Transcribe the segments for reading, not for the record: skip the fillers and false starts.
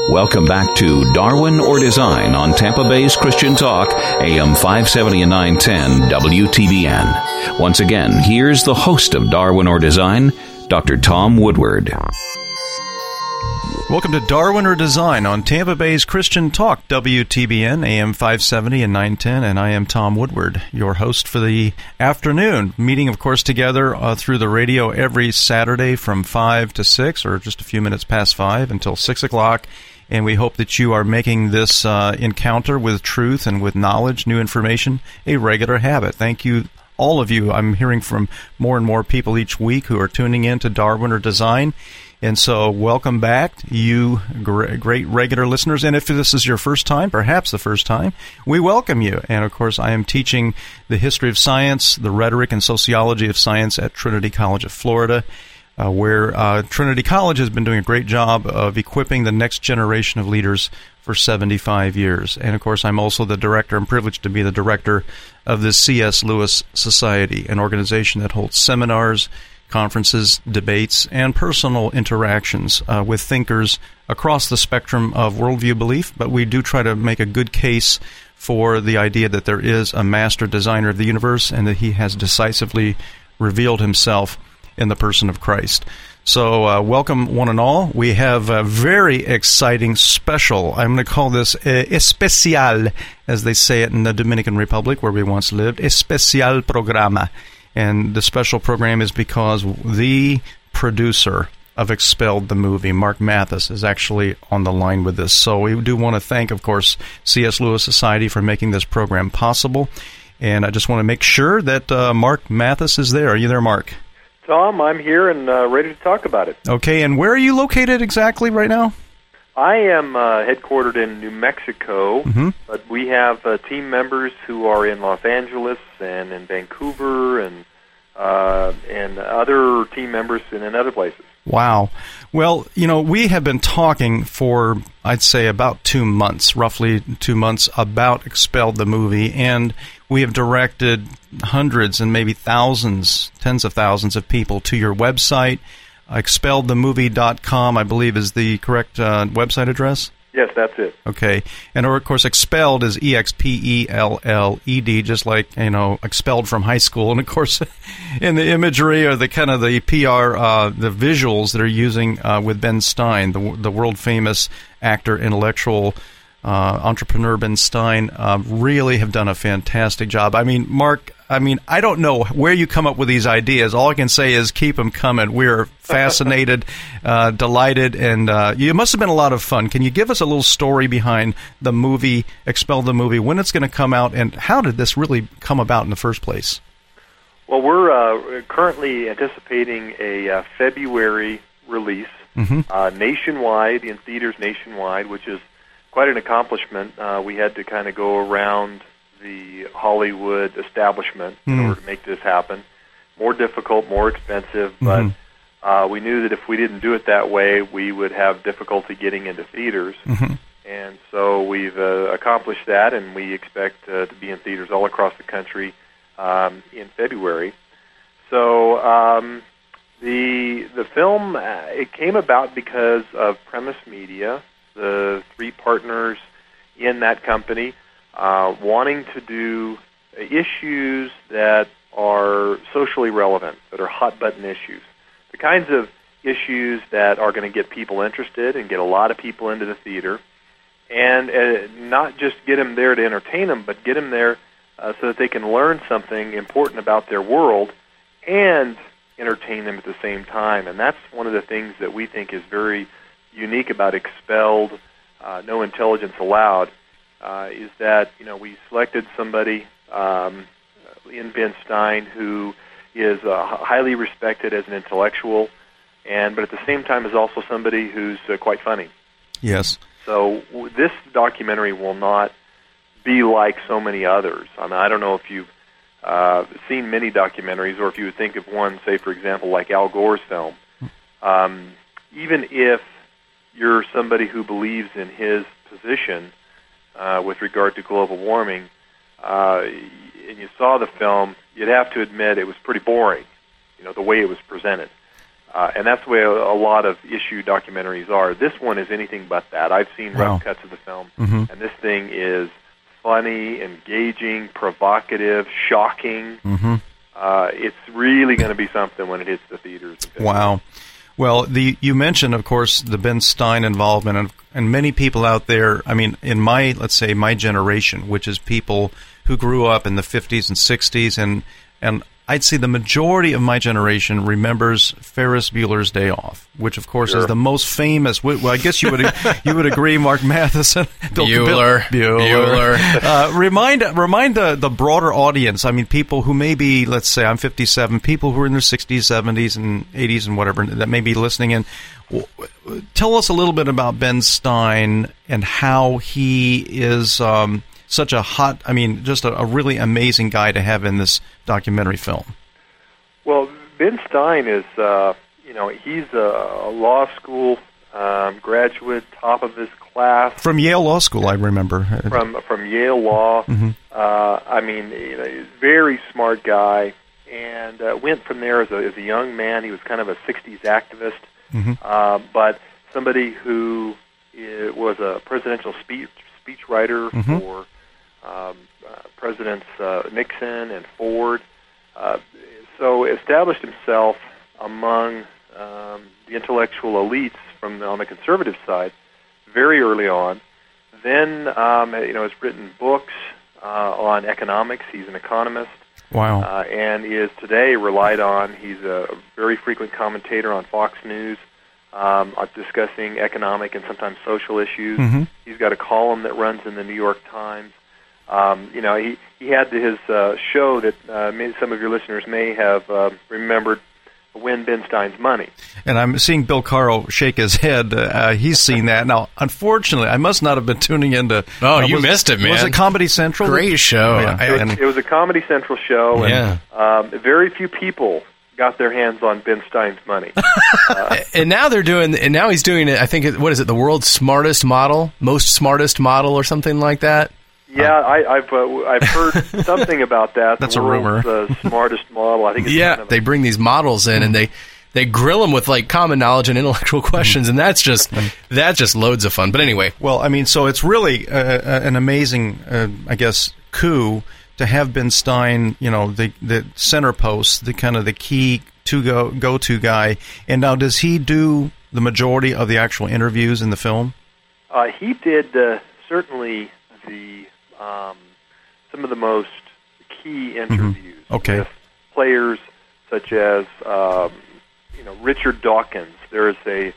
Welcome back to Darwin or Design on Tampa Bay's Christian Talk, AM 570 and 910 WTBN. Once again, here's the host of Darwin or Design, Dr. Tom Woodward. Welcome to Darwin or Design on Tampa Bay's Christian Talk, WTBN, AM 570 and 910, and I am Tom Woodward, your host for the afternoon. Meeting, of course, together through the radio every Saturday from 5 to 6, or just a few minutes past 5 until 6 o'clock, and we hope that you are making this encounter with truth and with knowledge, new information, a regular habit. Thank you, all of you. I'm hearing from more and more people each week who are tuning in to Darwin or Design. And so welcome back, you great regular listeners. And if this is your first time, perhaps the first time, we welcome you. And, of course, I am teaching the history of science, the rhetoric and sociology of science at Trinity College of Florida, where Trinity College has been doing a great job of equipping the next generation of leaders for 75 years. And, of course, I'm also the director. I'm privileged to be the director of the C.S. Lewis Society, an organization that holds seminars, conferences, debates, and personal interactions with thinkers across the spectrum of worldview belief, but we do try to make a good case for the idea that there is a master designer of the universe and that he has decisively revealed himself in the person of Christ. So welcome one and all. We have a very exciting special, I'm going to call this especial, as they say it in the Dominican Republic where we once lived, especial programa. And the special program is because the producer of Expelled the movie, Mark Mathis, is actually on the line with this. So we do want to thank, of course, C.S. Lewis Society for making this program possible. And I just want to make sure that Mark Mathis is there. Are you there, Mark? Tom, I'm here and ready to talk about it. Okay, and where are you located exactly right now? I am headquartered in New Mexico, but we have team members who are in Los Angeles and in Vancouver and other team members in other places. Wow. Well, you know, we have been talking for, I'd say, about 2 months, roughly 2 months, about Expelled the movie, and we have directed hundreds and maybe thousands, tens of thousands of people to your website. ExpelledTheMovie.com, I believe, is the correct website address? Yes, that's it. Okay. And, of course, expelled is E-X-P-E-L-L-E-D, just like, you know, expelled from high school. And, of course, in the imagery or the kind of the PR, the visuals that are using with Ben Stein, the world-famous actor, intellectual entrepreneur Ben Stein, really have done a fantastic job. I mean, Mark, I don't know where you come up with these ideas. All I can say is keep them coming. We're fascinated, delighted, and it must have been a lot of fun. Can you give us a little story behind the movie, Expelled the movie, when it's going to come out, and how did this really come about in the first place? Well, we're currently anticipating a February release nationwide, in theaters nationwide, which is quite an accomplishment. We had to kind of go around the Hollywood establishment in order to make this happen. More difficult, more expensive, but we knew that if we didn't do it that way, we would have difficulty getting into theaters. And so we've accomplished that, and we expect to be in theaters all across the country in February. So the film, it came about because of Premise Media, the three partners in that company, wanting to do issues that are socially relevant, that are hot-button issues, the kinds of issues that are going to get people interested and get a lot of people into the theater, and not just get them there to entertain them, but get them there so that they can learn something important about their world and entertain them at the same time. And that's one of the things that we think is very unique about Expelled, No Intelligence Allowed, is that, you know, we selected somebody in Ben Stein who is highly respected as an intellectual, but at the same time is also somebody who's quite funny. Yes. So this documentary will not be like so many others. I mean, I don't know if you've seen many documentaries, or if you would think of one, say, for example, like Al Gore's film. Even if you're somebody who believes in his position with regard to global warming, and you saw the film, you'd have to admit it was pretty boring, you know, the way it was presented. And that's the way a lot of issue documentaries are. This one is anything but that. I've seen rough cuts of the film, and this thing is funny, engaging, provocative, shocking. It's really going to be something when it hits the theaters. Wow. Well, you mentioned, of course, the Ben Stein involvement, and many people out there, I mean, in let's say my generation, which is people who grew up in the 50s and 60s, and I'd say the majority of my generation remembers Ferris Bueller's Day Off, which, of course, is the most famous. Well, I guess you would agree, Mark Matheson. Bueller. Remind the broader audience. I mean, people who may be, let's say, I'm 57. People who are in their 60s, 70s, and 80s, and whatever that may be listening in. Tell us a little bit about Ben Stein and how he is. Such a just a really amazing guy to have in this documentary film. Well, Ben Stein is, he's a law school graduate, top of his class. From Yale Law School, I remember. From Yale Law. Very smart guy, and went from there as a young man. He was kind of a 60s activist, but somebody who was a presidential speechwriter for Presidents Nixon and Ford, so established himself among the intellectual elites on the conservative side very early on. Then, has written books on economics. He's an economist. Wow. And is today relied on. He's a very frequent commentator on Fox News, discussing economic and sometimes social issues. He's got a column that runs in the New York Times. He had his show that maybe some of your listeners may have remembered, Win Ben Stein's Money. And I'm seeing Bill Caro shake his head. He's seen that. Now, unfortunately, I must not have been tuning into... Oh, you missed it, man. Was it Comedy Central? Great show. Yeah. It was a Comedy Central show, and very few people got their hands on Ben Stein's Money. And now he's doing it, I think, what is it, the world's smartest model? Most smartest model or something like that? Yeah, I've heard something about that. That's a rumor. The smartest model. I think. It's they bring these models in and they grill them with like common knowledge and intellectual questions, and that's just loads of fun. But anyway, well, I mean, so it's really an amazing, coup to have Ben Stein, the center post, the kind of the key go-to guy. And now, does he do the majority of the actual interviews in the film? He did certainly some of the most key interviews with players such as Richard Dawkins. There's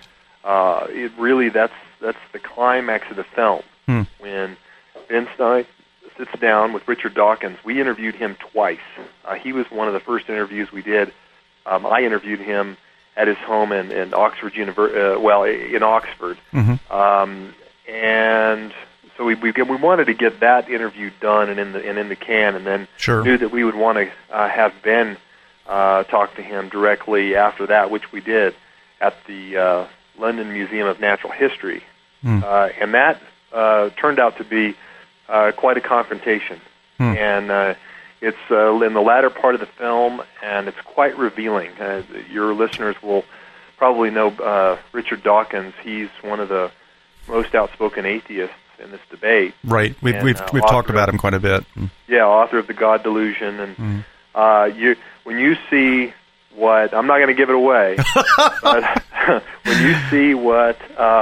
that's the climax of the film when Ben Stein sits down with Richard Dawkins. We interviewed him twice. He was one of the first interviews we did. I interviewed him at his home in Oxford in Oxford, and so we wanted to get that interview done and in the can, and then knew that we would want to have Ben talk to him directly after that, which we did at the London Museum of Natural History, and that turned out to be quite a confrontation, and it's in the latter part of the film, and it's quite revealing. Your listeners will probably know Richard Dawkins. He's one of the most outspoken atheists in this debate. Right. We've talked about him quite a bit. Yeah, author of The God Delusion. And when you see what... I'm not going to give it away, but when you see what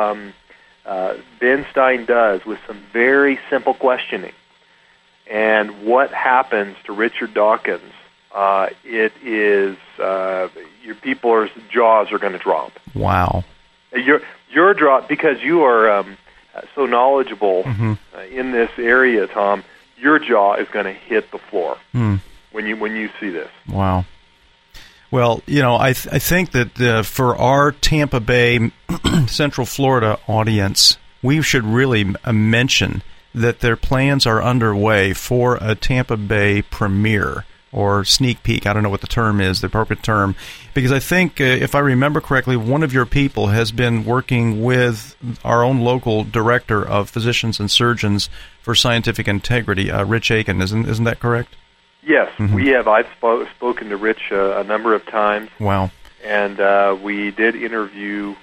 Ben Stein does with some very simple questioning and what happens to Richard Dawkins, it is... your people's jaws are going to drop. Wow. Your jaw, because you are... so knowledgeable in this area, Tom, your jaw is going to hit the floor when you see this. Wow. Well, I think that for our Tampa Bay, Central Florida audience, we should really mention that their plans are underway for a Tampa Bay premiere or sneak peek. I don't know what the term is, the appropriate term, because I think, if I remember correctly, one of your people has been working with our own local director of Physicians and Surgeons for Scientific Integrity, Rich Aiken. Isn't that correct? Yes, we have. I've spoken to Rich a number of times. Wow. And we did interview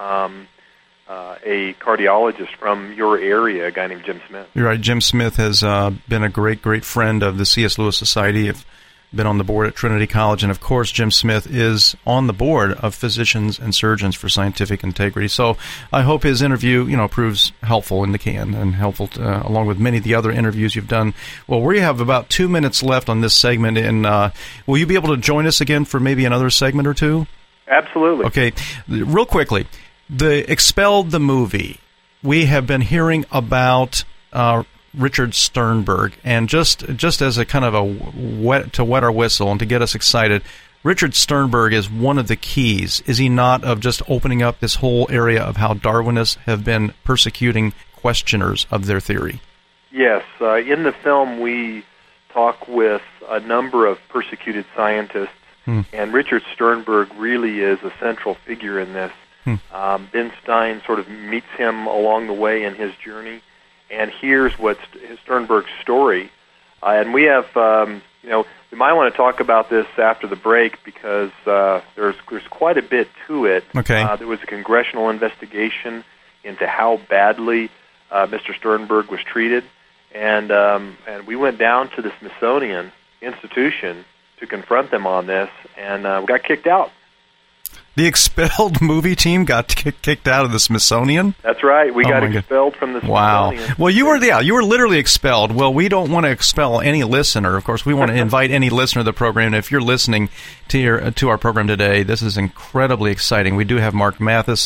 a cardiologist from your area, a guy named Jim Smith. You're right. Jim Smith has been a great friend of the C.S. Lewis Society. I've been on the board at Trinity College, and of course Jim Smith is on the board of Physicians and Surgeons for Scientific Integrity. So I hope his interview, proves helpful in the can and helpful along with many of the other interviews you've done. Well, we have about 2 minutes left on this segment, and will you be able to join us again for maybe another segment or two? Absolutely. Okay, real quickly, the Expelled the movie. We have been hearing about Richard Sternberg, and just as a kind of a wet our whistle and to get us excited, Richard Sternberg is one of the keys, is he not, of just opening up this whole area of how Darwinists have been persecuting questioners of their theory? Yes. In the film, we talk with a number of persecuted scientists, and Richard Sternberg really is a central figure in this. Ben Stein sort of meets him along the way in his journey, and here's what's Sternberg's story. And we have, we might want to talk about this after the break because there's quite a bit to it. Okay. There was a congressional investigation into how badly Mr. Sternberg was treated, and we went down to the Smithsonian Institution to confront them on this, and we got kicked out. The Expelled movie team got kicked out of the Smithsonian? That's right. We got expelled from the Smithsonian. Wow. Well, you were literally expelled. Well, we don't want to expel any listener. Of course, we want to invite any listener to the program. If you're listening to our program today, this is incredibly exciting. We do have Mark Mathis,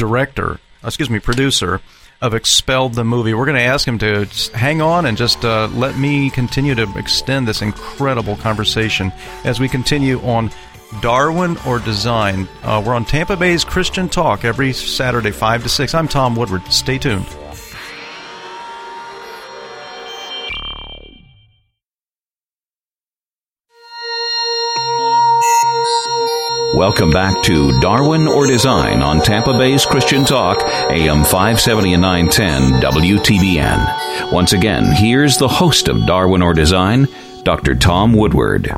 producer of Expelled the movie. We're going to ask him to just hang on and just let me continue to extend this incredible conversation as we continue on Darwin or Design. We're on Tampa Bay's Christian Talk every Saturday, 5 to 6. I'm Tom Woodward. Stay tuned. Welcome back to Darwin or Design on Tampa Bay's Christian Talk, AM 570 and 910 WTBN. Once again, here's the host of Darwin or Design, Dr. Tom Woodward.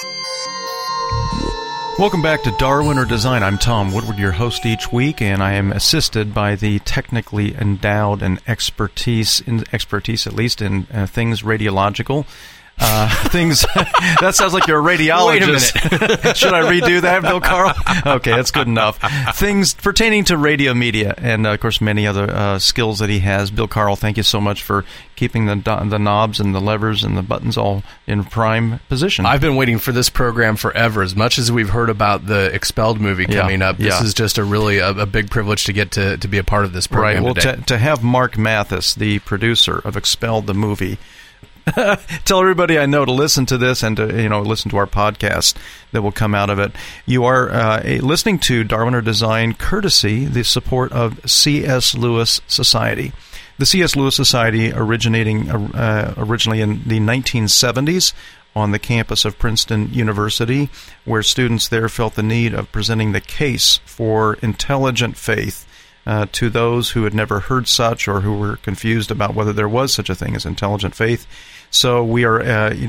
Welcome back to Darwin or Design. I'm Tom Woodward, your host each week, and I am assisted by the technically endowed and expertise at least in things radiological. Things that sounds like you're a radiologist. Wait a minute. Should I redo that, Bill Carl? Okay, that's good enough. Things pertaining to radio media and, of course, many other skills that he has. Bill Carl, thank you so much for keeping the knobs and the levers and the buttons all in prime position. I've been waiting for this program forever. As much as we've heard about the Expelled movie coming up, this is just a big privilege to get to be a part of this program. Right. Well, today. to have Mark Mathis, the producer of Expelled the movie, tell everybody I know to listen to this and to listen to our podcast that will come out of it. You are listening to Darwin or Design courtesy the support of C.S. Lewis Society. The C.S. Lewis Society originating originally in the 1970s on the campus of Princeton University, where students there felt the need of presenting the case for intelligent faith to those who had never heard such or who were confused about whether there was such a thing as intelligent faith. So we are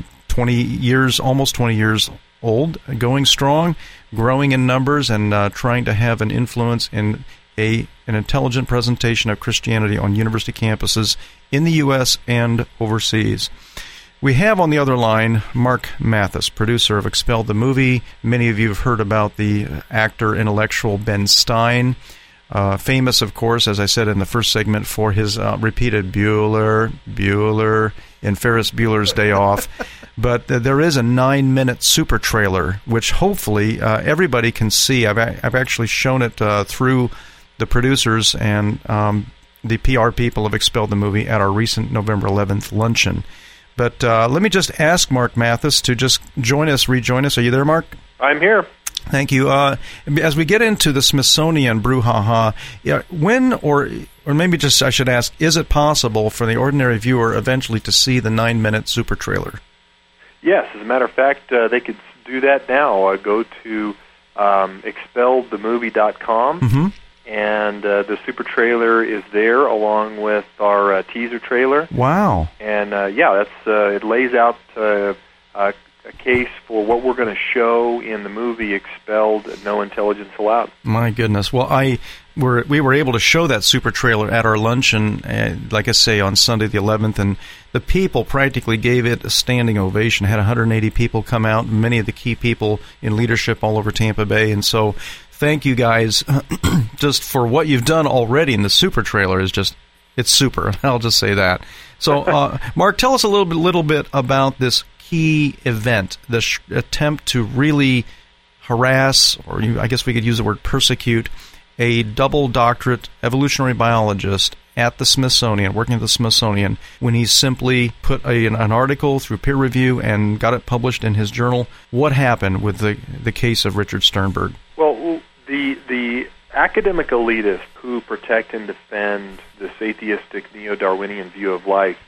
almost 20 years old, going strong, growing in numbers, and trying to have an influence in an intelligent presentation of Christianity on university campuses in the U.S. and overseas. We have on the other line Mark Mathis, producer of Expelled the movie. Many of you have heard about the actor intellectual Ben Stein. Famous, of course, as I said in the first segment, for his repeated Bueller in Ferris Bueller's Day Off. But there is a 9-minute super trailer, which hopefully everybody can see. I've actually shown it through the producers and the PR people of Expelled the movie at our recent November 11th luncheon. But let me just ask Mark Mathis to just rejoin us. Are you there, Mark? I'm here. Thank you. As we get into the Smithsonian brouhaha, when or maybe just I should ask, is it possible for the ordinary viewer eventually to see the 9-minute super trailer? Yes, as a matter of fact, they could do that now. Go to expelledthemovie.com, and the super trailer is there along with our teaser trailer. Wow! And it lays out a case for what we're going to show in the movie Expelled, No Intelligence Allowed. My goodness. Well, we were able to show that super trailer at our luncheon, like I say, on Sunday the 11th, and the people practically gave it a standing ovation. Had 180 people come out, many of the key people in leadership all over Tampa Bay, and so thank you guys just for what you've done already in the super trailer. It's super. I'll just say that. So, Mark, tell us a little bit about this key event, the attempt to really harass, or I guess we could use the word persecute, a double doctorate evolutionary biologist at the Smithsonian, working at the Smithsonian, when he simply put an article through peer review and got it published in his journal. What happened with the case of Richard Sternberg? Well, the academic elitists who protect and defend this atheistic neo-Darwinian view of life,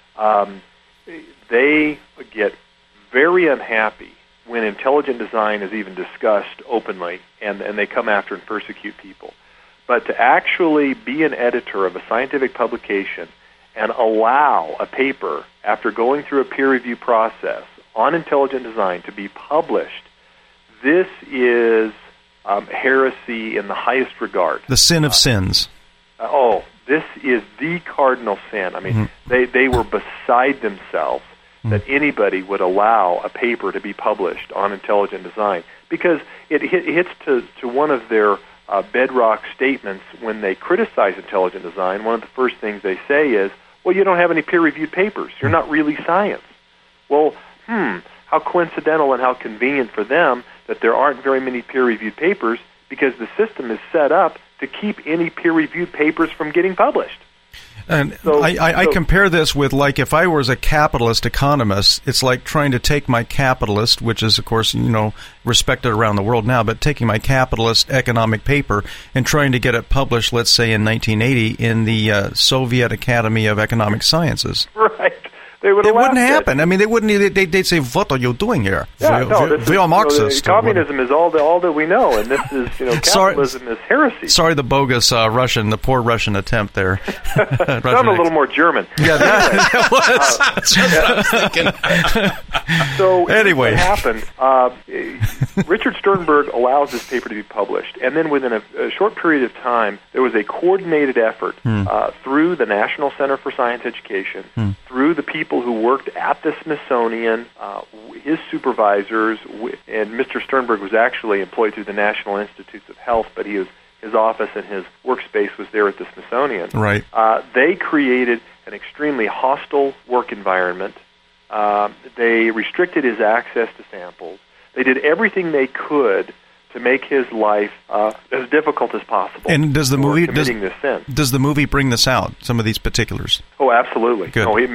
they get very unhappy when intelligent design is even discussed openly, and they come after and persecute people. But to actually be an editor of a scientific publication and allow a paper, after going through a peer review process on intelligent design, to be published, this is heresy in the highest regard. The sin of sins. This is the cardinal sin. I mean, they were beside themselves that anybody would allow a paper to be published on intelligent design, because it hits to one of their bedrock statements when they criticize intelligent design. One of the first things they say is, well, you don't have any peer-reviewed papers. You're not really science. Well, how coincidental and how convenient for them that there aren't very many peer-reviewed papers, because the system is set up to keep any peer-reviewed papers from getting published. And I compare this with, like, if I was a capitalist economist, it's like trying to take my capitalist, which is, of course, respected around the world now, but taking my capitalist economic paper and trying to get it published, let's say in 1980, in the Soviet Academy of Economic Sciences. Right. It wouldn't happen. I mean, they wouldn't. They'd say, "What are you doing here? We are Marxist." Communism is all that we know, and this is, capitalism is heresy. Sorry, the bogus the poor Russian attempt there. I'm a little more German. Yeah, that was. That's what I was thinking. So anyway, what happened? Richard Sternberg allows this paper to be published, and then within a short period of time, there was a coordinated effort through the National Center for Science Education, through the people who worked at the Smithsonian, his supervisors, and Mr. Sternberg was actually employed through the National Institutes of Health, but his office and his workspace was there at the Smithsonian. Right. They created an extremely hostile work environment. They restricted his access to samples. They did everything they could to make his life as difficult as possible. And does the movie this sin. Does the movie bring this out? Some of these particulars? Oh, absolutely. Good. No,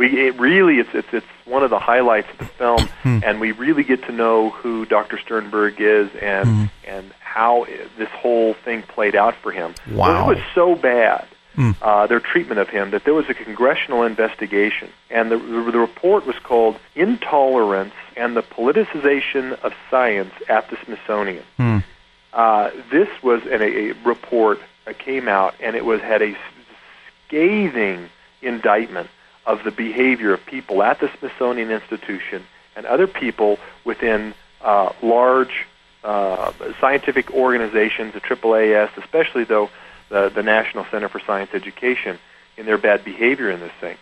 it's one of the highlights of the film, and we really get to know who Dr. Sternberg is and how this whole thing played out for him. Wow. Well, it was so bad, their treatment of him, that there was a congressional investigation, and the report was called "Intolerance and the Politicization of Science at the Smithsonian." This was a report that came out, and it had a scathing indictment of the behavior of people at the Smithsonian Institution and other people within large scientific organizations, the AAAS, especially though the National Center for Science Education, in their bad behavior in this thing.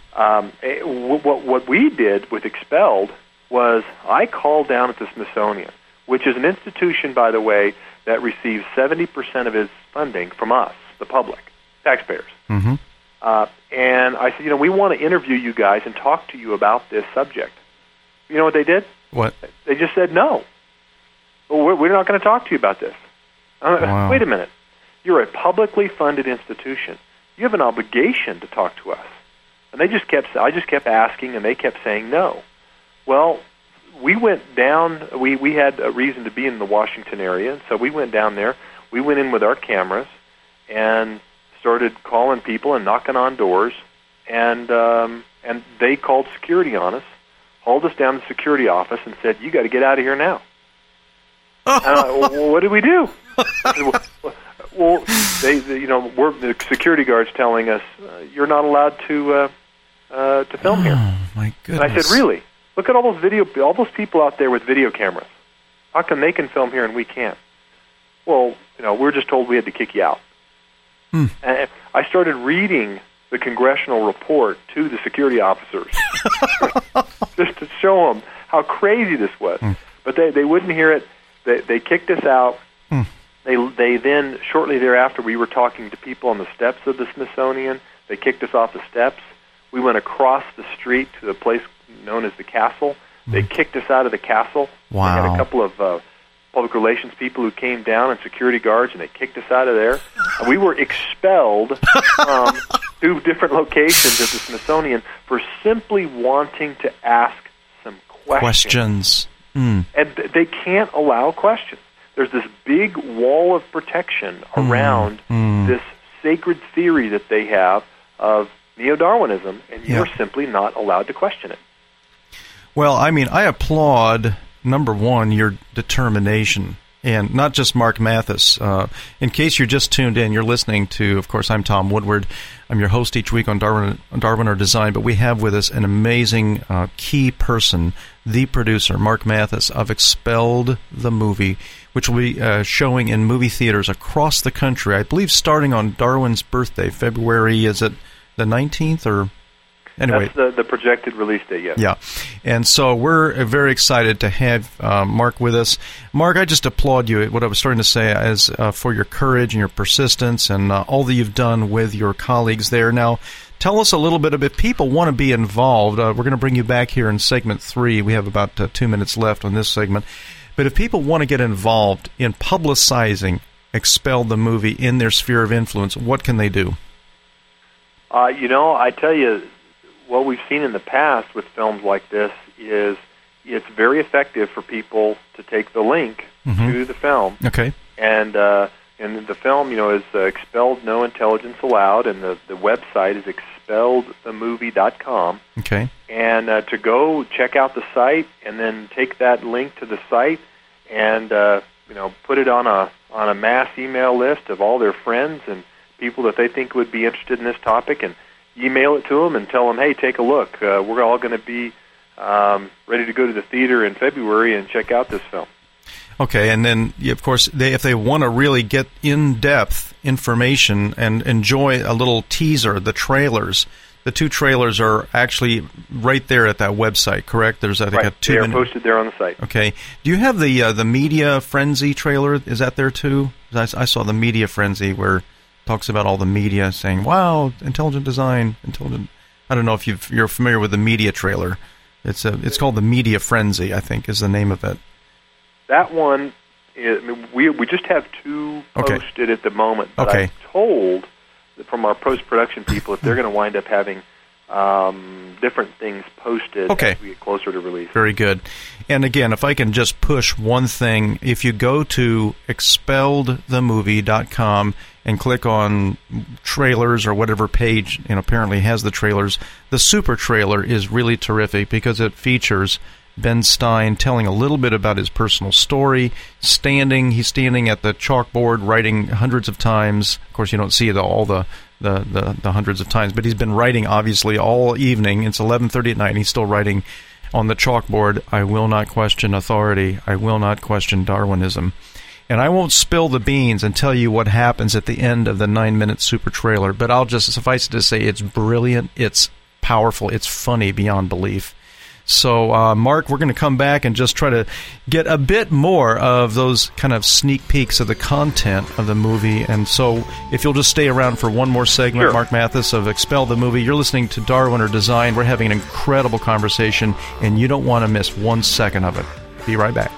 What we did with Expelled was I called down at the Smithsonian, which is an institution, by the way, that receives 70% of its funding from us, the public, taxpayers. And I said, we want to interview you guys and talk to you about this subject. You know what they did? What? They just said, no. We're not going to talk to you about this. Wow. Wait a minute. You're a publicly funded institution. You have an obligation to talk to us. And I just kept asking, and they kept saying no. Well, we went down. We had a reason to be in the Washington area, so we went down there. We went in with our cameras and started calling people and knocking on doors, and they called security on us, hauled us down to the security office, and said, "You got to get out of here now." What did we do? Well, the security guards telling us you're not allowed to film here. Oh my goodness! And I said, "Really?" Look at all those people out there with video cameras. How come they can film here and we can't? Well, we're just told we had to kick you out. And I started reading the congressional report to the security officers just to show them how crazy this was. But they wouldn't hear it. They kicked us out. They then, shortly thereafter, we were talking to people on the steps of the Smithsonian. They kicked us off the steps. We went across the street to a place known as the Castle. They kicked us out of the Castle. Wow. They had a couple of public relations people who came down and security guards, and they kicked us out of there. And we were expelled from 2 different locations at the Smithsonian for simply wanting to ask some questions. And they can't allow questions. There's this big wall of protection around this sacred theory that they have of neo-Darwinism, and you're simply not allowed to question it. Well, I mean, I applaud, number one, your determination, and not just Mark Mathis. In case you're just tuned in, you're listening to, of course, I'm Tom Woodward. I'm your host each week on Darwin or Design, but we have with us an amazing key person, the producer, Mark Mathis, of Expelled the Movie, which will be showing in movie theaters across the country, I believe starting on Darwin's birthday, February, is it the 19th or... Anyway, that's the projected release date, yes. Yeah, and so we're very excited to have Mark with us. Mark, I just applaud you. What I was starting to say is for your courage and your persistence and all that you've done with your colleagues there. Now, tell us a little bit if people want to be involved. We're going to bring you back here in segment 3. We have about 2 minutes left on this segment. But if people want to get involved in publicizing Expelled the Movie in their sphere of influence, what can they do? I tell you, what we've seen in the past with films like this is it's very effective for people to take the link to the film. Okay. And the film, is Expelled No Intelligence Allowed, and the website is expelledthemovie.com. Okay. And to go check out the site and then take that link to the site and put it on a mass email list of all their friends and people that they think would be interested in this topic, and email it to them and tell them, hey, take a look. We're all going to be ready to go to the theater in February and check out this film. Okay, and then, of course, if they want to really get in-depth information and enjoy a little teaser, the trailers, the 2 trailers are actually right there at that website, correct? There's, I think, a 2 minute... They are posted there on the site. Okay. Do you have the Media Frenzy trailer? Is that there, too? I saw the Media Frenzy where... talks about all the media saying, wow, intelligent design, intelligent... I don't know if you're familiar with the media trailer. It's called the Media Frenzy, I think, is the name of it. That one, we just have 2 posted at the moment. But I'm told that from our post-production people that they're going to wind up having different things posted as we get closer to release. Very good. And again, if I can just push one thing, if you go to expelledthemovie.com and click on trailers or whatever page apparently has the trailers, the super trailer is really terrific because it features Ben Stein telling a little bit about his personal story. He's standing at the chalkboard writing hundreds of times. Of course, you don't see all the hundreds of times, but he's been writing obviously all evening. It's 11:30 at night, and he's still writing on the chalkboard, I will not question authority. I will not question Darwinism. And I won't spill the beans and tell you what happens at the end of the 9-minute super trailer, but I'll just suffice it to say it's brilliant, it's powerful, it's funny beyond belief. So, Mark, we're going to come back and just try to get a bit more of those kind of sneak peeks of the content of the movie. And so, if you'll just stay around for one more segment, Sure. Mark Mathis of Expelled the Movie. You're listening to Darwin or Design. We're having an incredible conversation, and you don't want to miss 1 second of it. Be right back.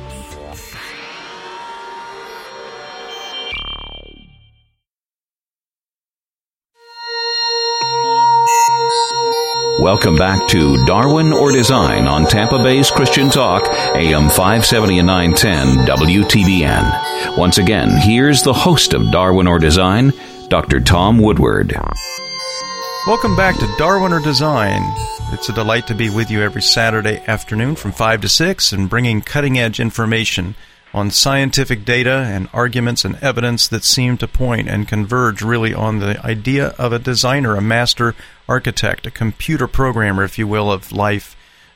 Welcome back to Darwin or Design on Tampa Bay's Christian Talk, AM 570 and 910 WTBN. Once again, here's the host of Darwin or Design, Dr. Tom Woodward. Welcome back to Darwin or Design. It's a delight to be with you every Saturday afternoon from 5 to 6 and bringing cutting-edge information on scientific data and arguments and evidence that seem to point and converge really on the idea of a designer, a master architect, a computer programmer, if you will, of life,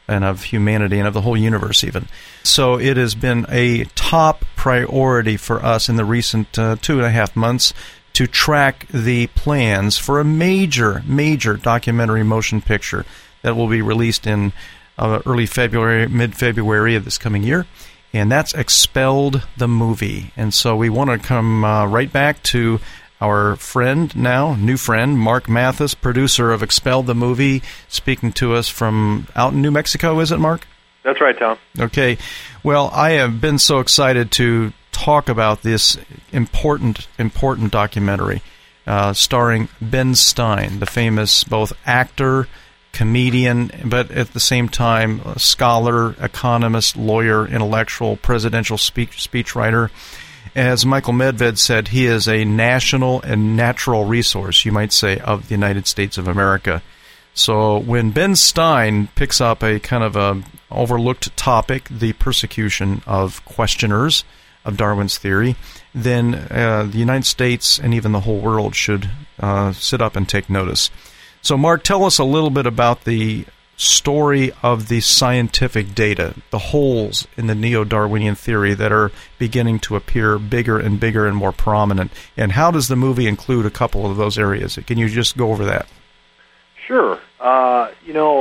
and of humanity and of the whole universe even. So it has been a top priority for us in the recent 2.5 months to track the plans for a major documentary motion picture that will be released in early February, mid-February of this coming year. And that's Expelled the Movie. And so we want to come right back to our friend now, new friend, Mark Mathis, producer of Expelled the Movie, speaking to us from out in New Mexico, is it, Mark? That's right, Tom. Okay. Well, I have been so excited to talk about this important documentary starring Ben Stein, the famous both actor, comedian, but at the same time, scholar, economist, lawyer, intellectual, presidential speechwriter. As Michael Medved said, he is a national and natural resource, you might say, of the United States of America. So when Ben Stein picks up a kind of a overlooked topic, the persecution of questioners of Darwin's theory, then the United States and even the whole world should sit up and take notice. So, Mark, tell us a little bit about the story of the scientific data, the holes in the neo-Darwinian theory that are beginning to appear bigger and more prominent. And how does the movie include a couple of those areas? Can you just go over that? Sure. Tom,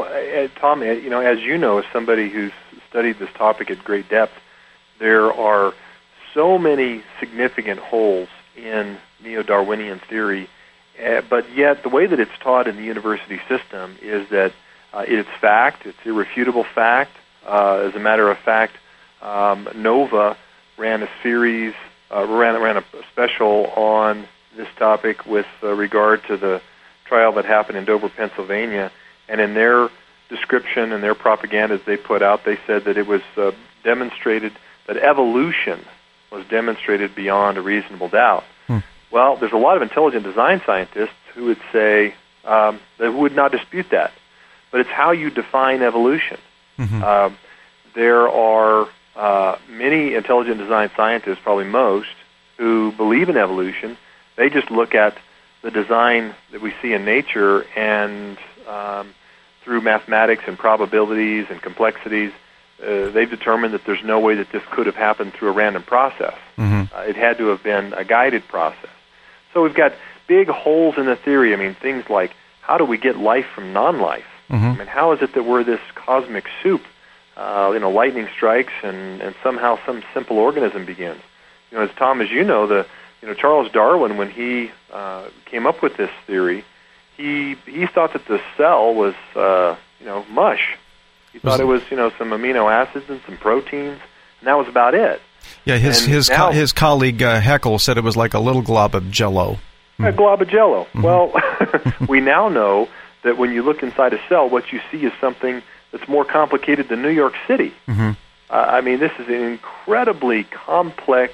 as you know, as somebody who's studied this topic at great depth, there are so many significant holes in neo-Darwinian theory, but yet the way that it's taught in the university system is that it's fact, it's irrefutable fact. As a matter of fact, Nova ran a series, ran a special on this topic with regard to the trial that happened in Dover, Pennsylvania, and in their description and their propaganda they put out, they said that it was demonstrated that evolution was demonstrated beyond a reasonable doubt. Well, there's a lot of intelligent design scientists who would say, they would not dispute that. But it's how you define evolution. Mm-hmm. There are many intelligent design scientists, probably most, who believe in evolution. They just look at the design that we see in nature and through mathematics and probabilities and complexities, they've determined that there's no way that this could have happened through a random process. Mm-hmm. It had to have been a guided process. So we've got big holes in the theory. I mean, things like, how do we get life from non-life? Mm-hmm. I mean, how is it that we're this cosmic soup? Lightning strikes and somehow some simple organism begins. As Tom, as you know, Charles Darwin, when he came up with this theory, he thought that the cell was mush. He thought it was some amino acids and some proteins, and that was about it. Yeah, his colleague Haeckel said it was like a little glob of Jell-O. A glob of Jell-O. Mm-hmm. Well, we now know that when you look inside a cell, what you see is something that's more complicated than New York City. Mm-hmm. This is an incredibly complex,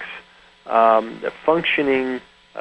functioning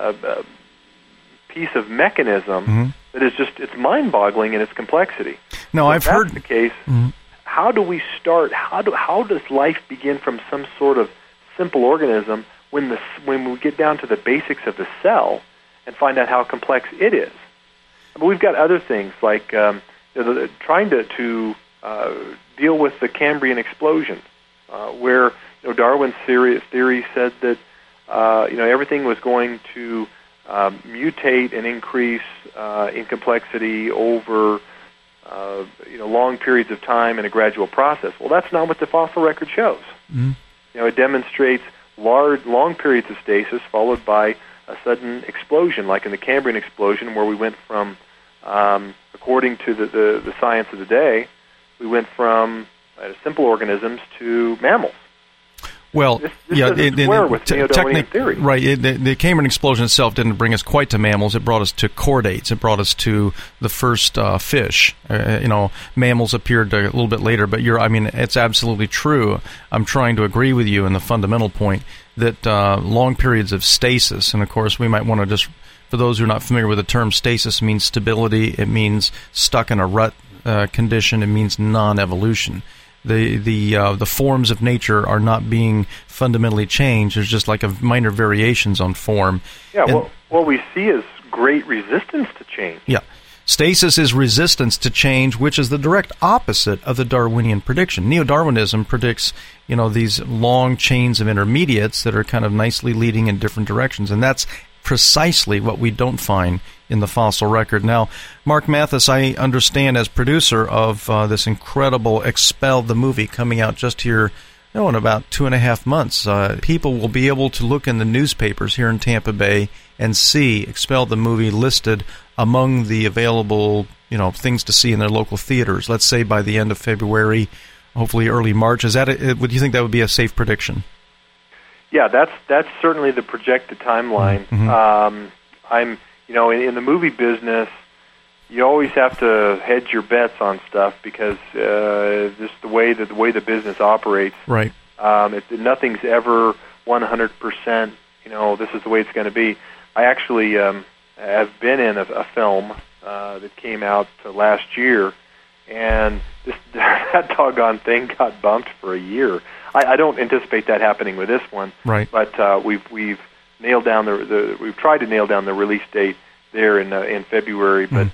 piece of mechanism mm-hmm. that is it's mind-boggling in its complexity. No, I've heard the case. Mm-hmm. How do we start? How does life begin from some sort of simple organism when we get down to the basics of the cell and find out how complex it is? But we've got other things like trying to deal with the Cambrian explosion, where Darwin's theory said that everything was going to mutate and increase in complexity over long periods of time in a gradual process. Well, that's not what the fossil record shows. Mm-hmm. It demonstrates long periods of stasis followed by a sudden explosion, like in the Cambrian explosion, where we went from, according to the science of the day, we went from simple organisms to mammals. Well, this with neo-Darwinian theory. Right. The Cambrian explosion itself didn't bring us quite to mammals. It brought us to chordates. It brought us to the first fish. Mammals appeared a little bit later, but it's absolutely true. I'm trying to agree with you in the fundamental point that long periods of stasis, and of course we might want to just, for those who are not familiar with the term, stasis means stability. It means stuck in a rut condition. It means non-evolution. The forms of nature are not being fundamentally changed. There's just like minor variations on form. Yeah, what we see is great resistance to change. Yeah. Stasis is resistance to change, which is the direct opposite of the Darwinian prediction. Neo-Darwinism predicts, these long chains of intermediates that are kind of nicely leading in different directions, and that's precisely what we don't find in the fossil record. Now, Mark Mathis, I understand, as producer of this incredible Expelled the movie coming out just here in about 2.5 months, people will be able to look in the newspapers here in Tampa Bay and see Expelled the movie listed among the available, things to see in their local theaters. Let's say by the end of February, hopefully early March. Would you think that would be a safe prediction? Yeah, that's certainly the projected timeline. Mm-hmm. I'm, in the movie business, you always have to hedge your bets on stuff because just the way the business operates. Right. Nothing's ever 100%. This is the way it's going to be. I actually have been in a film that came out last year, and that doggone thing got bumped for a year. I don't anticipate that happening with this one. Right. But we've nailed down we've tried to nail down the release date there in February, but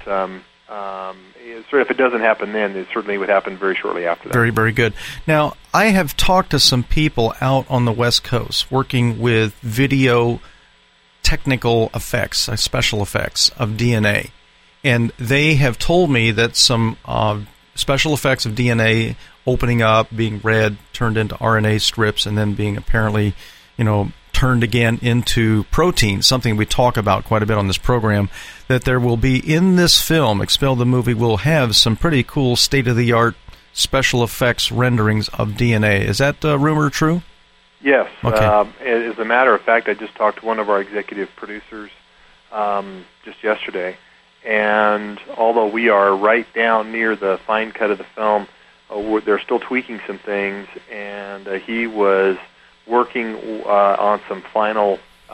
if it doesn't happen then, it certainly would happen very shortly after that. Very, very good. Now, I have talked to some people out on the West Coast working with video technical effects, special effects of DNA, and they have told me that some special effects of DNA opening up, being read, turned into RNA strips, and then being apparently, turned again into protein, something we talk about quite a bit on this program, that there will be in this film, Expelled the movie, will have some pretty cool state-of-the-art special effects renderings of DNA. Is that rumor true? Yes. Okay. As a matter of fact, I just talked to one of our executive producers just yesterday, and although we are right down near the fine cut of the film, they're still tweaking some things, and he was working on some final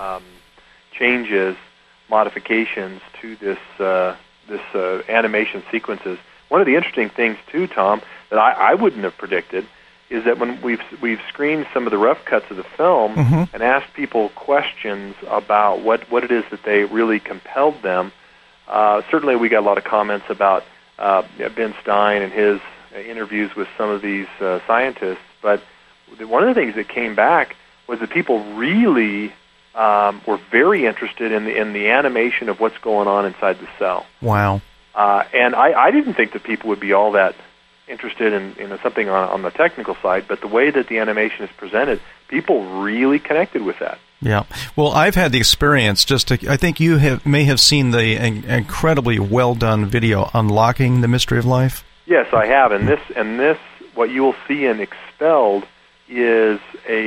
changes, modifications to this animation sequences. One of the interesting things too, Tom, that I wouldn't have predicted is that when we've screened some of the rough cuts of the film mm-hmm. and asked people questions about what it is that they really compelled them. Certainly, we got a lot of comments about Ben Stein and his interviews with some of these scientists, but one of the things that came back was that people really were very interested in the animation of what's going on inside the cell. Wow. And I didn't think that people would be all that interested in something on the technical side, but the way that the animation is presented, people really connected with that. Yeah. Well, I've had the experience. I think you may have seen the incredibly well done video Unlocking the Mystery of Life. Yes, I have. And this, what you will see in Expelled is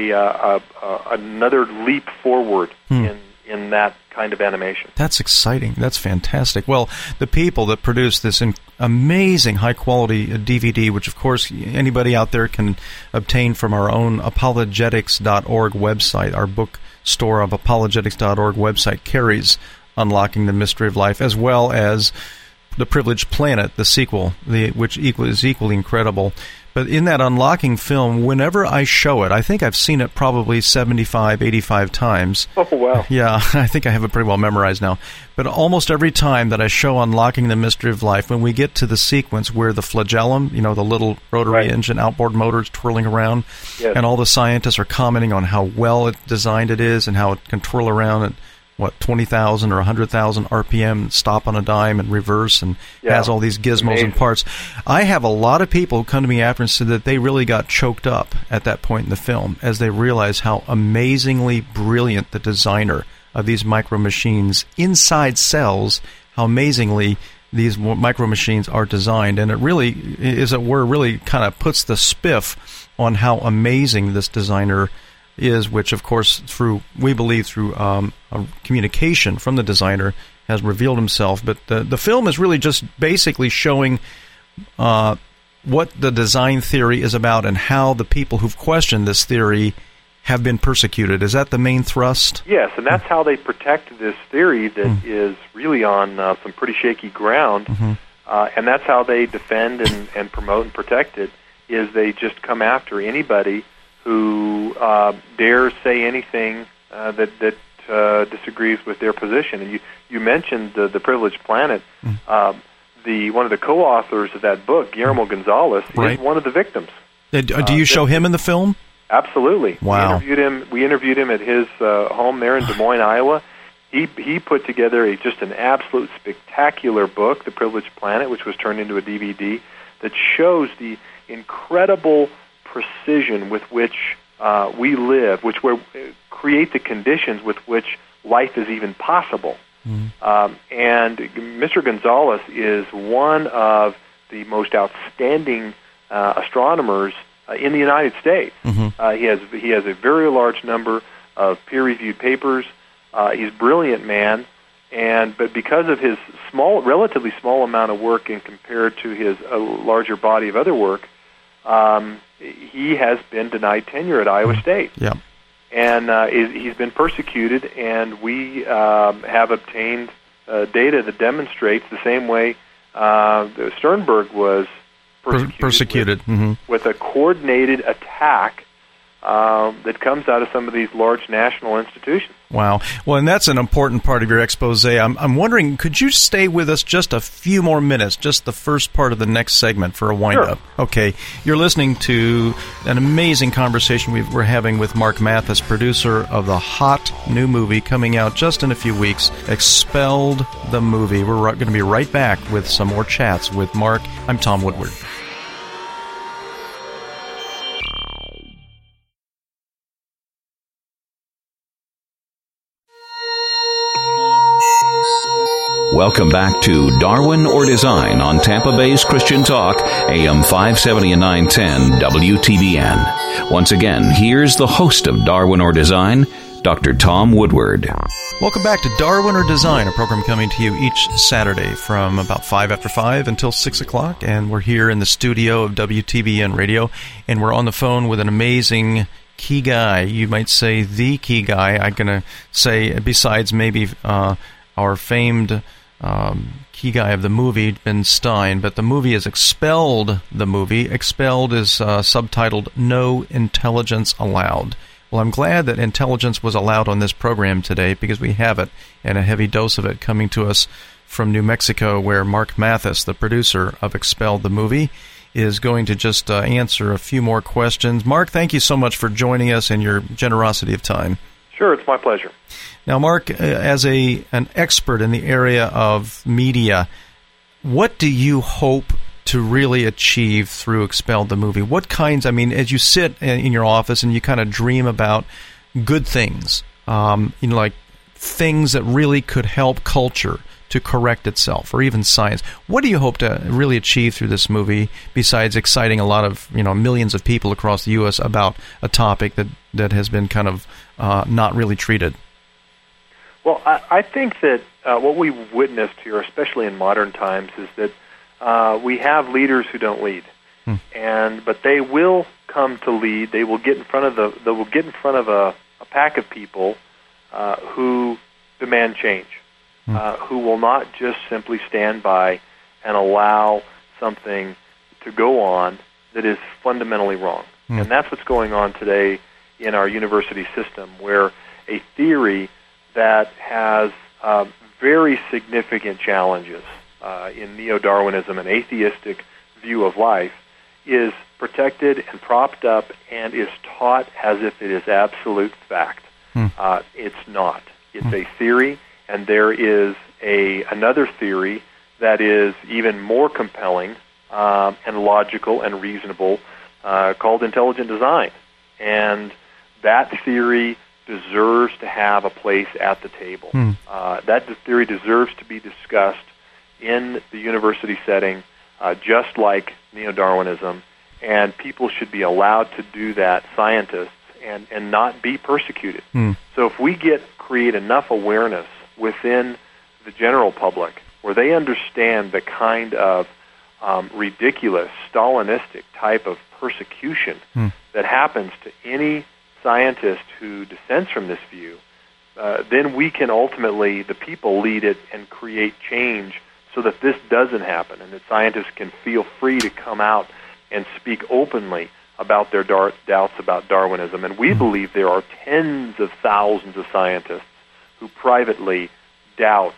another leap forward in that kind of animation. That's exciting. That's fantastic. Well, the people that produce this amazing high-quality DVD, which, of course, anybody out there can obtain from our own apologetics.org website, our bookstore of apologetics.org website carries Unlocking the Mystery of Life, as well as The Privileged Planet, the sequel, which is equally incredible. But in that Unlocking film, whenever I show it, I think I've seen it probably 75, 85 times. Oh, wow. Yeah, I think I have it pretty well memorized now. But almost every time that I show Unlocking the Mystery of Life, when we get to the sequence where the flagellum, the little rotary engine, outboard motors twirling around, yes. and all the scientists are commenting on how well designed it is and how it can twirl around at 20,000 or 100,000 RPM, stop on a dime and reverse, and has all these gizmos and parts. I have a lot of people come to me after and said that they really got choked up at that point in the film as they realized how amazingly brilliant the designer of these micro machines inside cells, how amazingly these micro machines are designed. And it really, as it were, really kind of puts the spiff on how amazing this designer is, which, of course, we believe through communication from the designer, has revealed himself. But the film is really just basically showing what the design theory is about and how the people who've questioned this theory have been persecuted. Is that the main thrust? Yes, and that's how they protect this theory that is really on some pretty shaky ground. Mm-hmm. And that's how they defend and promote and protect it, is they just come after anybody who dares say anything that disagrees with their position. And you mentioned the Privileged Planet. one of the co-authors of that book, Guillermo Gonzalez, right. is one of the victims. Do you show him in the film? Absolutely. Wow. We interviewed him at his home there in Des Moines, Iowa. He put together just an absolute spectacular book, The Privileged Planet, which was turned into a DVD, that shows the incredible precision with which we live, which create the conditions with which life is even possible. And Mr. Gonzalez is one of the most outstanding astronomers in the United States. He has a very large number of peer-reviewed papers. He's a brilliant man, but because of his relatively small amount of work and compared to his larger body of other work, he has been denied tenure at Iowa State. Yeah. And he's been persecuted, and we have obtained data that demonstrates the same way Sternberg was persecuted. With a coordinated attack that comes out of some of these large national institutions. Wow. Well, and that's an important part of your expose. I'm wondering, could you stay with us just a few more minutes, just the first part of the next segment for a wind-up? Sure. Okay. You're listening to an amazing conversation we're having with Mark Mathis, producer of the hot new movie coming out just in a few weeks, Expelled the Movie. We're going to be right back with some more chats with Mark. I'm Tom Woodward. Welcome back to Darwin or Design on Tampa Bay's Christian Talk, AM 570 and 910 WTBN. Once again, here's the host of Darwin or Design, Dr. Tom Woodward. Welcome back to Darwin or Design, a program coming to you each Saturday from about 5 after 5 until 6 o'clock. And we're here in the studio of WTBN Radio, and we're on the phone with an amazing key guy. You might say the key guy. I'm going to say, besides maybe our famed key guy of the movie, Ben Stein, but the movie is Expelled the Movie. Expelled is subtitled No Intelligence Allowed. Well, I'm glad that intelligence was allowed on this program today because we have it, and a heavy dose of it coming to us from New Mexico, where Mark Mathis, the producer of Expelled the Movie, is going to just answer a few more questions. Mark, thank you so much for joining us and your generosity of time. Sure, it's my pleasure. Now, Mark, as an expert in the area of media, what do you hope to really achieve through Expelled the Movie? What kinds, as you sit in your office and you kind of dream about good things, like things that really could help culture to correct itself, or even science, what do you hope to really achieve through this movie, besides exciting a lot of, millions of people across the U.S. about a topic that has been kind of not really treated? Well, I think that what we've witnessed here, especially in modern times, is that we have leaders who don't lead, but they will come to lead. They will get in front of a pack of people who demand change, who will not just simply stand by and allow something to go on that is fundamentally wrong. And that's what's going on today in our university system, where a theory that has very significant challenges in neo-Darwinism, an atheistic view of life, is protected and propped up and is taught as if it is absolute fact. It's not. It's a theory, and there is another theory that is even more compelling and logical and reasonable called intelligent design. And that theory deserves to have a place at the table. That theory deserves to be discussed in the university setting, just like neo-Darwinism, and people should be allowed to do that, scientists, and not be persecuted. So if we create enough awareness within the general public where they understand the kind of ridiculous, Stalinistic type of persecution that happens to any scientist who dissents from this view, then we can ultimately, the people, lead it and create change so that this doesn't happen, and that scientists can feel free to come out and speak openly about their doubts about Darwinism. And we believe there are tens of thousands of scientists who privately doubt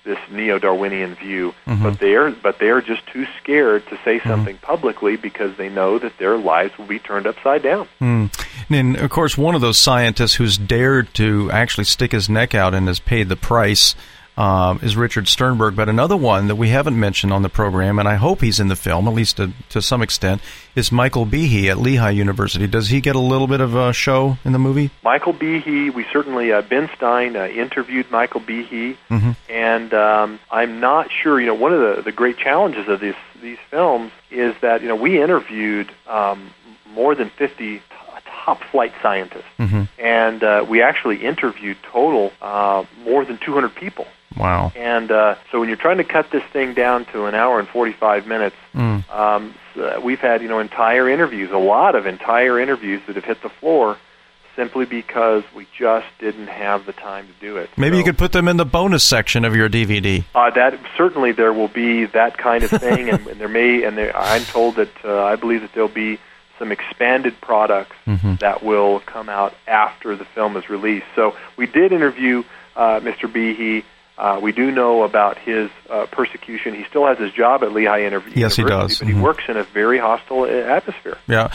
this neo-Darwinian view, but they are just too scared to say something publicly because they know that their lives will be turned upside down. And of course, one of those scientists who's dared to actually stick his neck out and has paid the price is Richard Sternberg. But another one that we haven't mentioned on the program, and I hope he's in the film, at least to some extent, is Michael Behe at Lehigh University. Does he get a little bit of a show in the movie? Michael Behe, we certainly, Ben Stein interviewed Michael Behe, and I'm not sure, one of the great challenges of these films is that, we interviewed more than 50 top-flight scientists, and we actually interviewed total more than 200 people. Wow. And so when you're trying to cut this thing down to an hour and 45 minutes, we've had, entire interviews, a lot of entire interviews that have hit the floor simply because we just didn't have the time to do it. Maybe you could put them in the bonus section of your DVD. That certainly there will be that kind of thing, and I'm told that I believe that there'll be some expanded products that will come out after the film is released. So we did interview Mr. Behe. We do know about his persecution. He still has his job at Lehigh University. Yes, he does. But he works in a very hostile atmosphere. Yeah.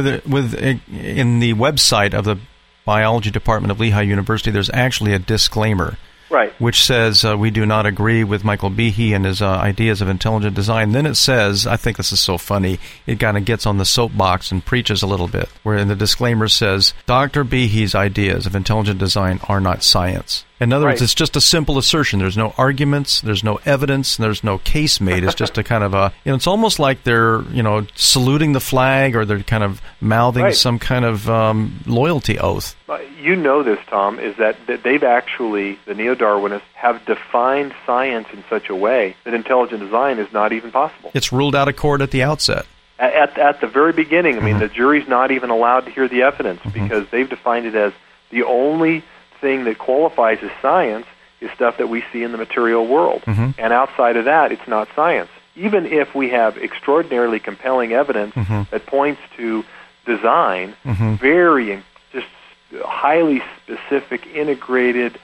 In the website of the biology department of Lehigh University, there's actually a disclaimer. Right. Which says, we do not agree with Michael Behe and his ideas of intelligent design. Then it says, I think this is so funny, it kind of gets on the soapbox and preaches a little bit, where in the disclaimer says, Dr. Behe's ideas of intelligent design are not science. In other words, it's just a simple assertion. There's no arguments, there's no evidence, there's no case made. It's just a kind of it's almost like they're, saluting the flag, or they're kind of mouthing some kind of loyalty oath. You know this, Tom, is that they've actually, the neo-Darwinists, have defined science in such a way that intelligent design is not even possible. It's ruled out of court at the outset. At the very beginning, I mean, the jury's not even allowed to hear the evidence because they've defined it as the only thing that qualifies as science is stuff that we see in the material world. And outside of that, it's not science. Even if we have extraordinarily compelling evidence that points to design, very just highly specific, integrated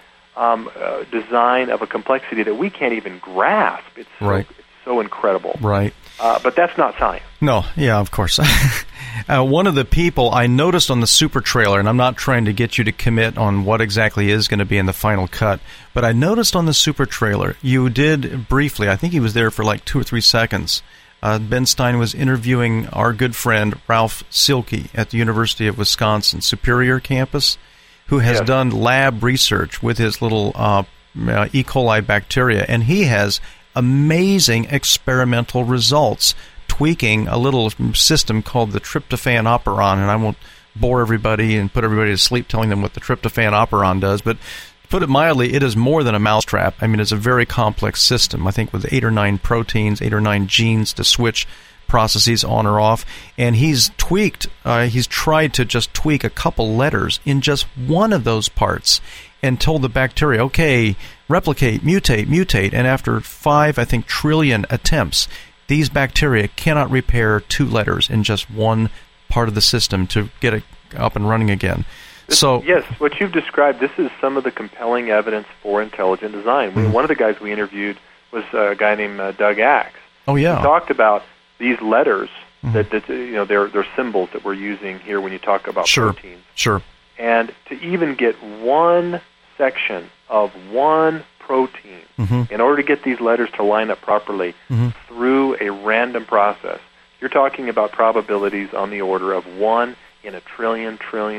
design of a complexity that we can't even grasp. It's so incredible. Right. But that's not science. No, yeah, of course. One of the people I noticed on the super trailer, and I'm not trying to get you to commit on what exactly is going to be in the final cut, but I noticed on the super trailer, you did briefly, I think he was there for like 2 or 3 seconds, Ben Stein was interviewing our good friend Ralph Silke at the University of Wisconsin Superior campus, who has done lab research with his little E. coli bacteria, and he has amazing experimental results tweaking a little system called the tryptophan operon, and I won't bore everybody and put everybody to sleep telling them what the tryptophan operon does, but to put it mildly, it is more than a mousetrap. I mean, it's a very complex system, I think with 8 or 9 proteins, 8 or 9 genes to switch processes on or off, and he's tried to just tweak a couple letters in just one of those parts and told the bacteria, okay, replicate, mutate, and after 5, I think, trillion attempts, these bacteria cannot repair 2 letters in just one part of the system to get it up and running again. Yes, what you've described, this is some of the compelling evidence for intelligent design. One of the guys we interviewed was a guy named Doug Axe. Oh, yeah. He talked about these letters that they're symbols that we're using here when you talk about proteins. Sure. And to even get one section of one protein in order to get these letters to line up properly through a random process, you're talking about probabilities on the order of 1 in a trillion.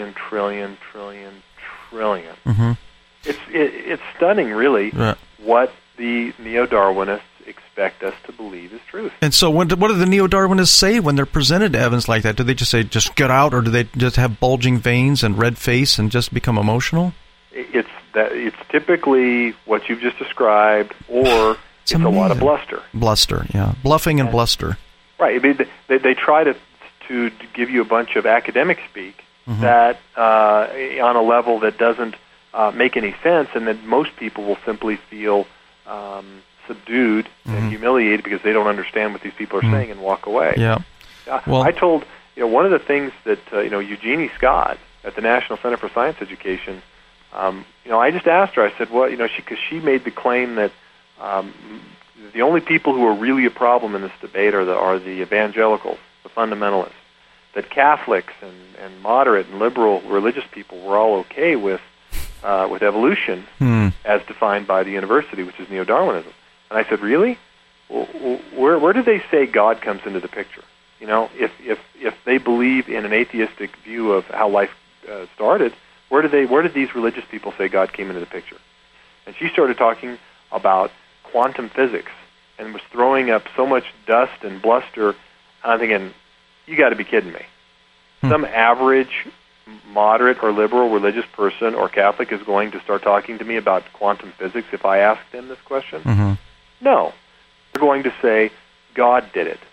It's stunning, really, what the neo-Darwinists expect us to believe is truth. And so what do the neo-Darwinists say when they're presented evidence like that? Do they just say, just get out, or do they just have bulging veins and red face and just become emotional? It's typically what you've just described, or it's a lot of bluster. Bluster, yeah. Bluffing and bluster. Right. I mean, they try to give you a bunch of academic speak that on a level that doesn't make any sense, and that most people will simply feel subdued and humiliated because they don't understand what these people are saying and walk away. Yeah. Well, I told one of the things that Eugenie Scott at the National Center for Science Education, I just asked her. I said, well, because she made the claim that The only people who are really a problem in this debate are the evangelicals, the fundamentalists. That Catholics and moderate and liberal religious people were all okay with evolution as defined by the university, which is neo-Darwinism. And I said, really? Well, where do they say God comes into the picture? You know, if they believe in an atheistic view of how life started, where did these religious people say God came into the picture? And she started talking about quantum physics and was throwing up so much dust and bluster. And I'm thinking, you got to be kidding me. Some average moderate or liberal religious person or Catholic is going to start talking to me about quantum physics if I ask them this question? Mm-hmm. No. They're going to say, God did it,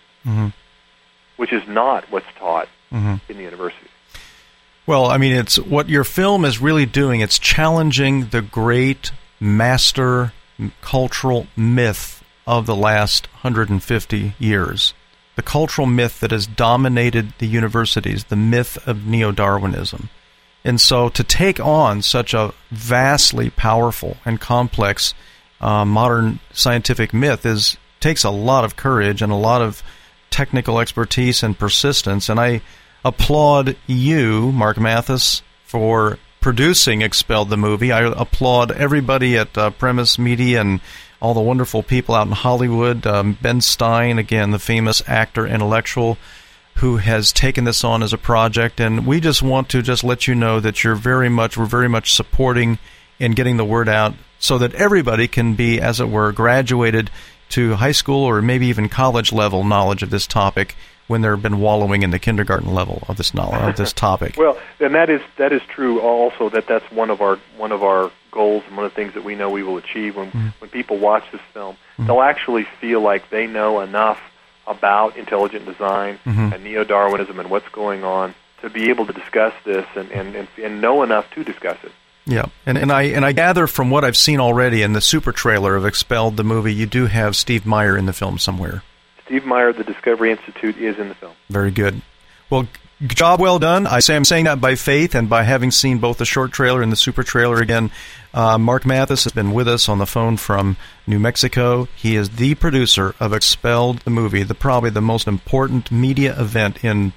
which is not what's taught in the university. Well, I mean, it's what your film is really doing. It's challenging the great master cultural myth of the last 150 years. The cultural myth that has dominated the universities, the myth of neo-Darwinism. And so to take on such a vastly powerful and complex modern scientific myth takes a lot of courage and a lot of technical expertise and persistence. And I applaud you, Mark Mathis, for producing Expelled the movie. I applaud everybody at Premise Media and all the wonderful people out in Hollywood. Ben Stein, again, the famous actor, intellectual, who has taken this on as a project. And we just want to just let you know that we're very much supporting and getting the word out so that everybody can be, as it were, graduated to high school or maybe even college level knowledge of this topic when they've been wallowing in the kindergarten level of this knowledge of this topic. Well, and that is true also. That's one of our goals and one of the things that we know we will achieve when people watch this film. They'll actually feel like they know enough about intelligent design and neo-Darwinism and what's going on to be able to discuss this and know enough to discuss it. Yeah, and I gather from what I've seen already in the super trailer of Expelled the movie, you do have Steve Meyer in the film somewhere. Steve Meyer of the Discovery Institute is in the film. Very good. Well, job well done. I'm saying that by faith and by having seen both the short trailer and the super trailer again. Mark Mathis has been with us on the phone from New Mexico. He is the producer of Expelled the movie, probably the most important media event in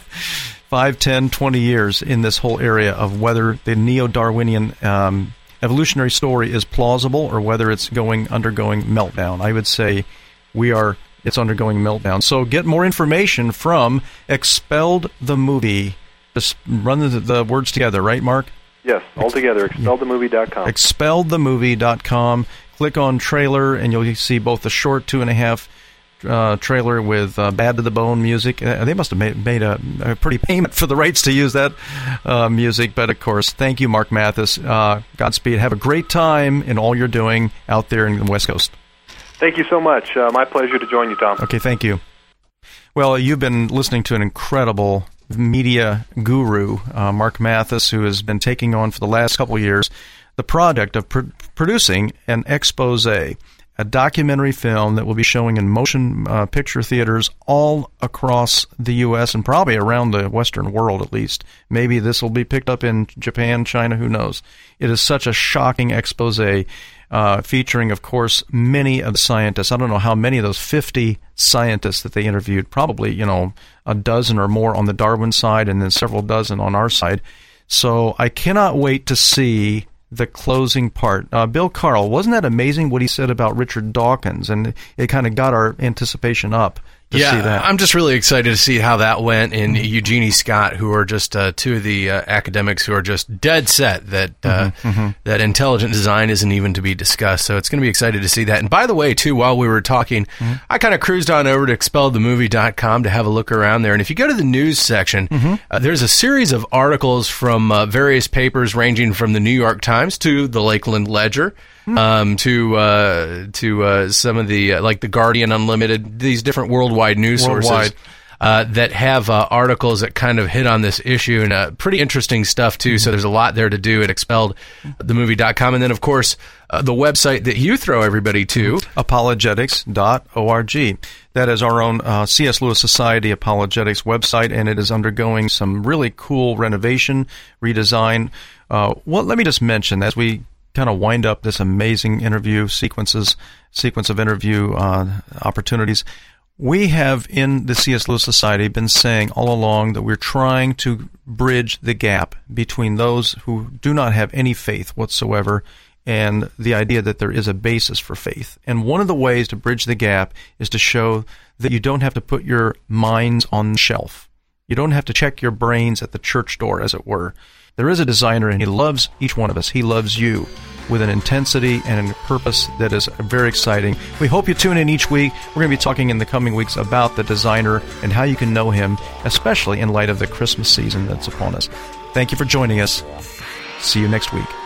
5, 10, 20 years in this whole area of whether the neo-Darwinian evolutionary story is plausible or whether it's undergoing meltdown. I would say it's undergoing meltdown. So get more information from Expelled the Movie. Just run the words together, right, Mark? Yes, all together, expelledthemovie.com. Expelledthemovie.com. Click on trailer, and you'll see both the short 2.5 trailer with Bad to the Bone music. They must have made a pretty payment for the rights to use that music. But, of course, thank you, Mark Mathis. Godspeed. Have a great time in all you're doing out there in the West Coast. Thank you so much. My pleasure to join you, Tom. Okay, thank you. Well, you've been listening to an incredible media guru, Mark Mathis, who has been taking on for the last couple of years the project of producing an expose, a documentary film that will be showing in motion picture theaters all across the U.S. and probably around the Western world at least. Maybe this will be picked up in Japan, China, who knows. It is such a shocking expose, featuring, of course, many of the scientists. I don't know how many of those 50 scientists that they interviewed, probably, a dozen or more on the Darwin side and then several dozen on our side. So I cannot wait to see the closing part. Bill Carl, wasn't that amazing what he said about Richard Dawkins? And it kind of got our anticipation up to see that. I'm just really excited to see how that went. And Eugenie Scott, who are just two of the academics who are just dead set that that intelligent design isn't even to be discussed. So it's going to be excited to see that. And by the way, too, while we were talking, I kind of cruised on over to expelledthemovie.com to have a look around there. And if you go to the news section, there's a series of articles from various papers ranging from the New York Times to the Lakeland Ledger, to some of the like the Guardian Unlimited, these different worldwide news sources that have articles that kind of hit on this issue, and pretty interesting stuff too. So there's a lot there to do at expelledthemovie.com, and then of course the website that you throw everybody to, apologetics.org. That is our own C.S. Lewis Society Apologetics website, and it is undergoing some really cool renovation, redesign. Let me just mention as we kind of wind up this amazing interview sequences sequence of interview opportunities. We have, in the C.S. Lewis Society, been saying all along that we're trying to bridge the gap between those who do not have any faith whatsoever and the idea that there is a basis for faith. And one of the ways to bridge the gap is to show that you don't have to put your minds on the shelf. You don't have to check your brains at the church door, as it were. There is a designer, and he loves each one of us. He loves you with an intensity and a purpose that is very exciting. We hope you tune in each week. We're going to be talking in the coming weeks about the designer and how you can know him, especially in light of the Christmas season that's upon us. Thank you for joining us. See you next week.